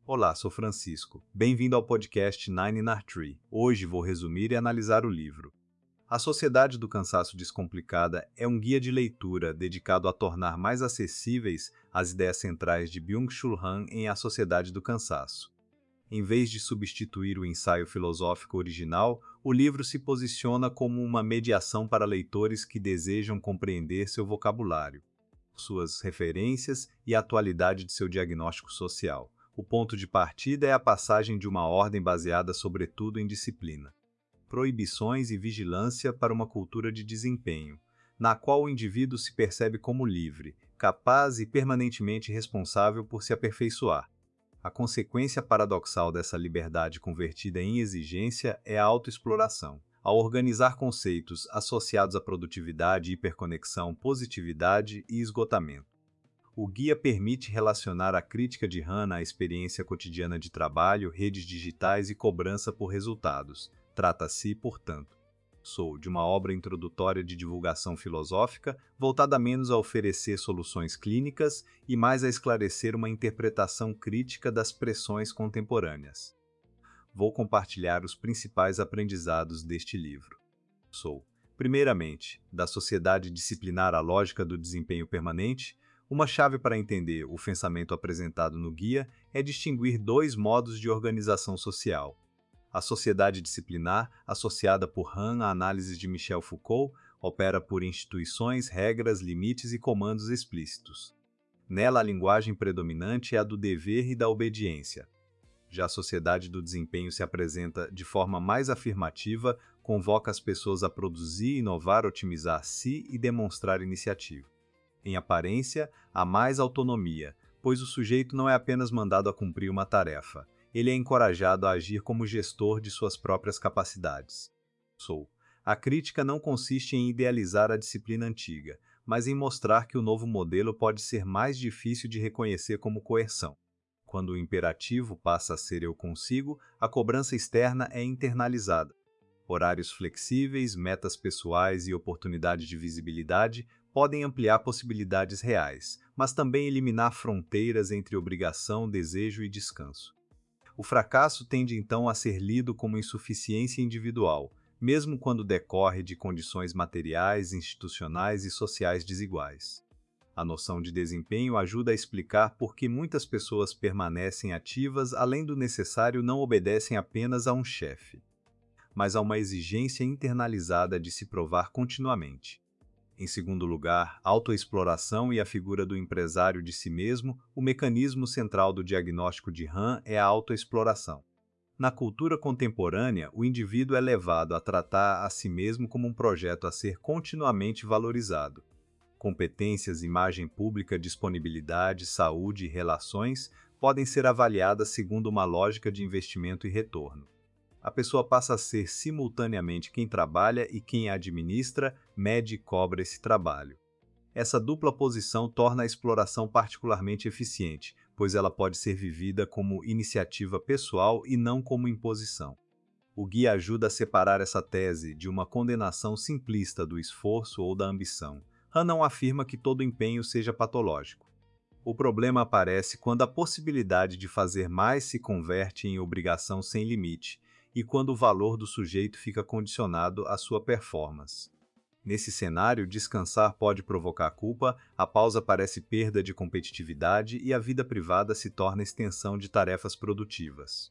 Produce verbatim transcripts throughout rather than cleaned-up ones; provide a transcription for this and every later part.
Olá, sou Francisco. Bem-vindo ao podcast Nine in Art Tree. Hoje vou resumir e analisar o livro. A Sociedade do Cansaço Descomplicada é um guia de leitura dedicado a tornar mais acessíveis as ideias centrais de Byung-Chul Han em A Sociedade do Cansaço. Em vez de substituir o ensaio filosófico original, o livro se posiciona como uma mediação para leitores que desejam compreender seu vocabulário, suas referências e a atualidade de seu diagnóstico social. O ponto de partida é a passagem de uma ordem baseada sobretudo em disciplina, proibições e vigilância para uma cultura de desempenho, na qual o indivíduo se percebe como livre, capaz e permanentemente responsável por se aperfeiçoar. A consequência paradoxal dessa liberdade convertida em exigência é a autoexploração. Ao organizar conceitos associados à produtividade, hiperconexão, positividade e esgotamento, o guia permite relacionar a crítica de Han à experiência cotidiana de trabalho, redes digitais e cobrança por resultados. Trata-se, portanto, sou de uma obra introdutória de divulgação filosófica, voltada menos a oferecer soluções clínicas e mais a esclarecer uma interpretação crítica das pressões contemporâneas. Vou compartilhar os principais aprendizados deste livro. Sou, primeiramente, da sociedade disciplinar a lógica do desempenho permanente. Uma chave para entender o pensamento apresentado no guia é distinguir dois modos de organização social. A sociedade disciplinar, associada por Han à análise de Michel Foucault, opera por instituições, regras, limites e comandos explícitos. Nela, a linguagem predominante é a do dever e da obediência. Já a sociedade do desempenho se apresenta de forma mais afirmativa, convoca as pessoas a produzir, inovar, otimizar si e demonstrar iniciativa. Em aparência, há mais autonomia, pois o sujeito não é apenas mandado a cumprir uma tarefa, ele é encorajado a agir como gestor de suas próprias capacidades. Sou. A crítica não consiste em idealizar a disciplina antiga, mas em mostrar que o novo modelo pode ser mais difícil de reconhecer como coerção. Quando o imperativo passa a ser eu consigo, a cobrança externa é internalizada. Horários flexíveis, metas pessoais e oportunidades de visibilidade podem ampliar possibilidades reais, mas também eliminar fronteiras entre obrigação, desejo e descanso. O fracasso tende então a ser lido como insuficiência individual, mesmo quando decorre de condições materiais, institucionais e sociais desiguais. A noção de desempenho ajuda a explicar por que muitas pessoas permanecem ativas além do necessário, não obedecem apenas a um chefe, mas a uma exigência internalizada de se provar continuamente. Em segundo lugar, autoexploração e a figura do empresário de si mesmo. O mecanismo central do diagnóstico de Han é a autoexploração. Na cultura contemporânea, o indivíduo é levado a tratar a si mesmo como um projeto a ser continuamente valorizado. Competências, imagem pública, disponibilidade, saúde e relações podem ser avaliadas segundo uma lógica de investimento e retorno. A pessoa passa a ser simultaneamente quem trabalha e quem administra, mede e cobra esse trabalho. Essa dupla posição torna a exploração particularmente eficiente, pois ela pode ser vivida como iniciativa pessoal e não como imposição. O guia ajuda a separar essa tese de uma condenação simplista do esforço ou da ambição. Han não afirma que todo empenho seja patológico. O problema aparece quando a possibilidade de fazer mais se converte em obrigação sem limite, e quando o valor do sujeito fica condicionado à sua performance. Nesse cenário, descansar pode provocar culpa, a pausa parece perda de competitividade e a vida privada se torna extensão de tarefas produtivas.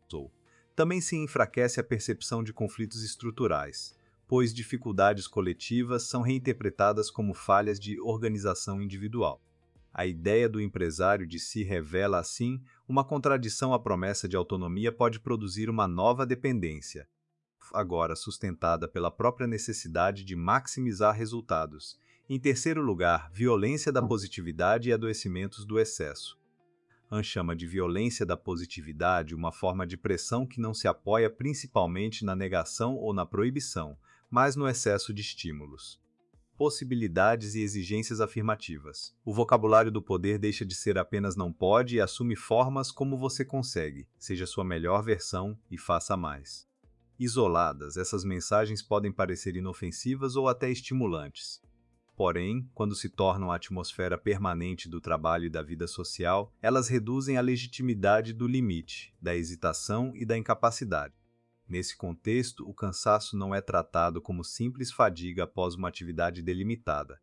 Também se enfraquece a percepção de conflitos estruturais, pois dificuldades coletivas são reinterpretadas como falhas de organização individual. A ideia do empresário de si revela, assim, uma contradição. A promessa de autonomia pode produzir uma nova dependência, agora sustentada pela própria necessidade de maximizar resultados. Em terceiro lugar, violência da positividade e adoecimentos do excesso. Han chama de violência da positividade uma forma de pressão que não se apoia principalmente na negação ou na proibição, mas no excesso de estímulos. Possibilidades e exigências afirmativas. O vocabulário do poder deixa de ser apenas não pode e assume formas como você consegue, seja sua melhor versão e faça mais. Isoladas, essas mensagens podem parecer inofensivas ou até estimulantes. Porém, quando se tornam a atmosfera permanente do trabalho e da vida social, elas reduzem a legitimidade do limite, da hesitação e da incapacidade. Nesse contexto, o cansaço não é tratado como simples fadiga após uma atividade delimitada.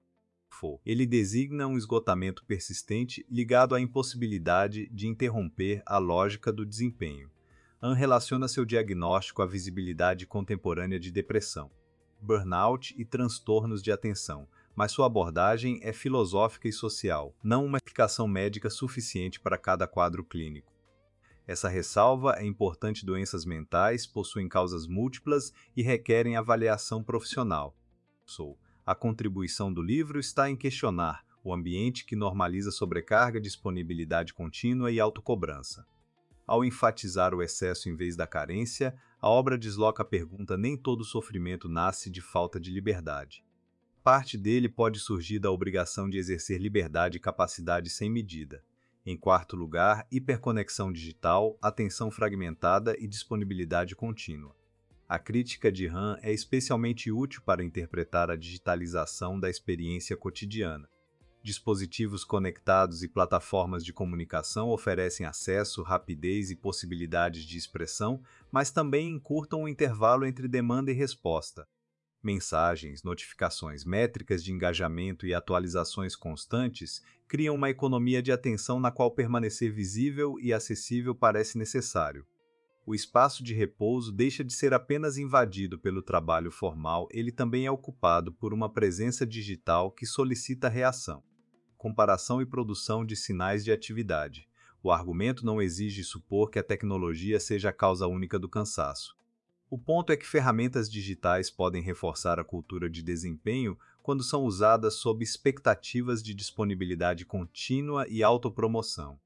Ele designa um esgotamento persistente ligado à impossibilidade de interromper a lógica do desempenho. Hahn relaciona seu diagnóstico à visibilidade contemporânea de depressão, burnout e transtornos de atenção, mas sua abordagem é filosófica e social, não uma explicação médica suficiente para cada quadro clínico. Essa ressalva é importante: doenças mentais possuem causas múltiplas e requerem avaliação profissional. Sou. A contribuição do livro está em questionar o ambiente que normaliza sobrecarga, disponibilidade contínua e autocobrança. Ao enfatizar o excesso em vez da carência, a obra desloca a pergunta: nem todo sofrimento nasce de falta de liberdade. Parte dele pode surgir da obrigação de exercer liberdade e capacidade sem medida. Em quarto lugar, hiperconexão digital, atenção fragmentada e disponibilidade contínua. A crítica de Hahn é especialmente útil para interpretar a digitalização da experiência cotidiana. Dispositivos conectados e plataformas de comunicação oferecem acesso, rapidez e possibilidades de expressão, mas também encurtam o intervalo entre demanda e resposta. Mensagens, notificações, métricas de engajamento e atualizações constantes criam uma economia de atenção na qual permanecer visível e acessível parece necessário. O espaço de repouso deixa de ser apenas invadido pelo trabalho formal, ele também é ocupado por uma presença digital que solicita reação. Comparação e produção de sinais de atividade. O argumento não exige supor que a tecnologia seja a causa única do cansaço. O ponto é que ferramentas digitais podem reforçar a cultura de desempenho quando são usadas sob expectativas de disponibilidade contínua e autopromoção.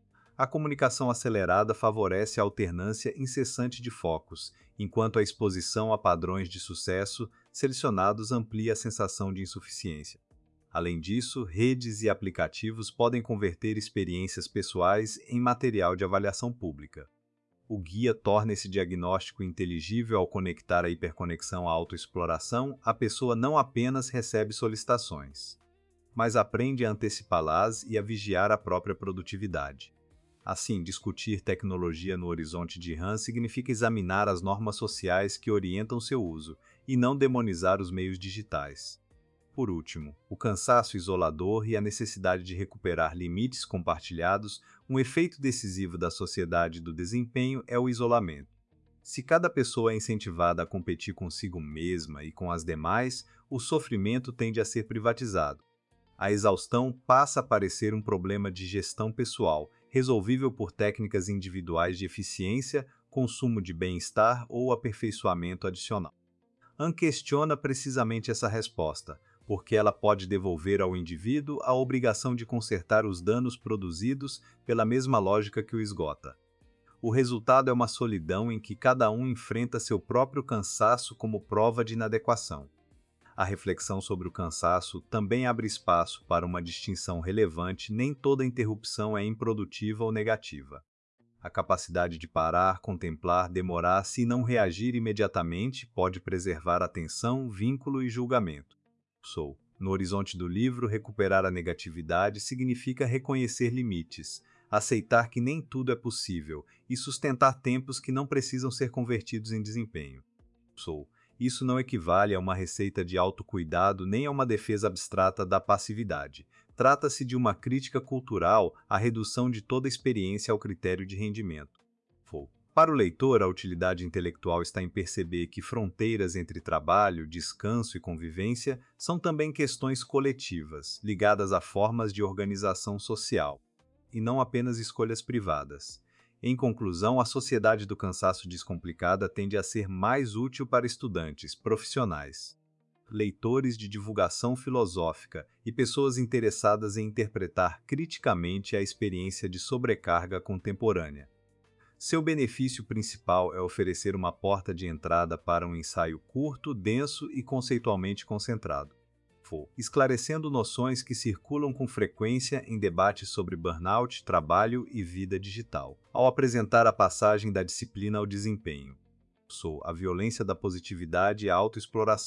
A comunicação acelerada favorece a alternância incessante de focos, enquanto a exposição a padrões de sucesso selecionados amplia a sensação de insuficiência. Além disso, redes e aplicativos podem converter experiências pessoais em material de avaliação pública. O guia torna esse diagnóstico inteligível ao conectar a hiperconexão à autoexploração. A pessoa não apenas recebe solicitações, mas aprende a antecipá-las e a vigiar a própria produtividade. Assim, discutir tecnologia no horizonte de Hahn significa examinar as normas sociais que orientam seu uso, e não demonizar os meios digitais. Por último, o cansaço isolador e a necessidade de recuperar limites compartilhados. Um efeito decisivo da sociedade do desempenho é o isolamento. Se cada pessoa é incentivada a competir consigo mesma e com as demais, o sofrimento tende a ser privatizado. A exaustão passa a parecer um problema de gestão pessoal, resolvível por técnicas individuais de eficiência, consumo de bem-estar ou aperfeiçoamento adicional. Hahn questiona precisamente essa resposta, porque ela pode devolver ao indivíduo a obrigação de consertar os danos produzidos pela mesma lógica que o esgota. O resultado é uma solidão em que cada um enfrenta seu próprio cansaço como prova de inadequação. A reflexão sobre o cansaço também abre espaço para uma distinção relevante: nem toda interrupção é improdutiva ou negativa. A capacidade de parar, contemplar, demorar-se e não reagir imediatamente pode preservar atenção, vínculo e julgamento. Sou. No horizonte do livro, recuperar a negatividade significa reconhecer limites, aceitar que nem tudo é possível e sustentar tempos que não precisam ser convertidos em desempenho. Sou. Isso não equivale a uma receita de autocuidado nem a uma defesa abstrata da passividade. Trata-se de uma crítica cultural à redução de toda experiência ao critério de rendimento. Sou. Para o leitor, a utilidade intelectual está em perceber que fronteiras entre trabalho, descanso e convivência são também questões coletivas, ligadas a formas de organização social, e não apenas escolhas privadas. Em conclusão, a sociedade do cansaço descomplicada tende a ser mais útil para estudantes, profissionais, leitores de divulgação filosófica e pessoas interessadas em interpretar criticamente a experiência de sobrecarga contemporânea. Seu benefício principal é oferecer uma porta de entrada para um ensaio curto, denso e conceitualmente concentrado, esclarecendo noções que circulam com frequência em debates sobre burnout, trabalho e vida digital. Ao apresentar a passagem da disciplina ao desempenho, sou a violência da positividade e a autoexploração,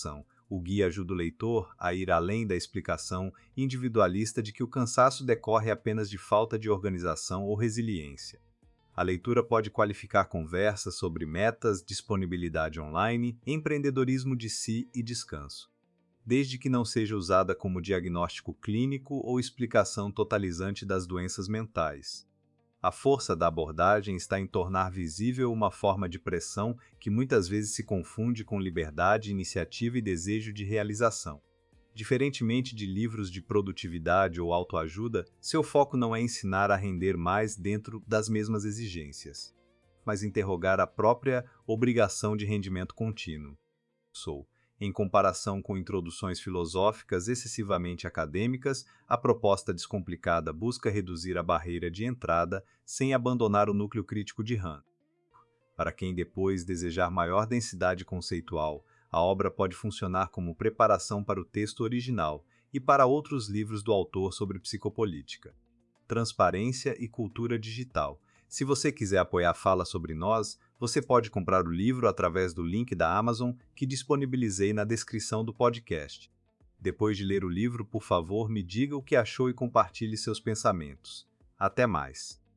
O guia ajuda o leitor a ir além da explicação individualista de que o cansaço decorre apenas de falta de organização ou resiliência. A leitura pode qualificar conversas sobre metas, disponibilidade online, empreendedorismo de si e descanso, desde que não seja usada como diagnóstico clínico ou explicação totalizante das doenças mentais. A força da abordagem está em tornar visível uma forma de pressão que muitas vezes se confunde com liberdade, iniciativa e desejo de realização. Diferentemente de livros de produtividade ou autoajuda, seu foco não é ensinar a render mais dentro das mesmas exigências, mas interrogar a própria obrigação de rendimento contínuo. Sou. Em comparação com introduções filosóficas excessivamente acadêmicas, a proposta descomplicada busca reduzir a barreira de entrada sem abandonar o núcleo crítico de Han. Para quem depois desejar maior densidade conceitual, a obra pode funcionar como preparação para o texto original e para outros livros do autor sobre psicopolítica. Transparência e cultura digital. Se você quiser apoiar a Fala Sobre Nós, você pode comprar o livro através do link da Amazon que disponibilizei na descrição do podcast. Depois de ler o livro, por favor, me diga o que achou e compartilhe seus pensamentos. Até mais!